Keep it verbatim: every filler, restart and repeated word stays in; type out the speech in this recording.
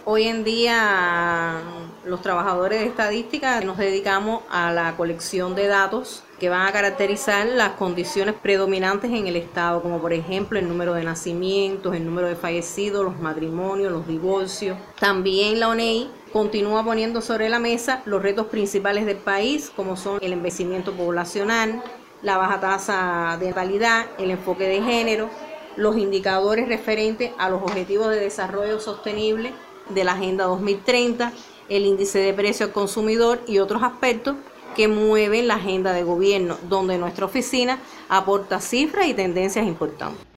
Hoy en día los trabajadores de estadística nos dedicamos a la colección de datos que van a caracterizar las condiciones predominantes en el Estado, como por ejemplo el número de nacimientos, el número de fallecidos, los matrimonios, los divorcios. También la O N E I continúa poniendo sobre la mesa los retos principales del país, como son el envejecimiento poblacional, la baja tasa de natalidad, el enfoque de género, los indicadores referentes a los objetivos de desarrollo sostenible de la Agenda dos mil treinta, el índice de precio al consumidor y otros aspectos que mueven la agenda de gobierno, donde nuestra oficina aporta cifras y tendencias importantes.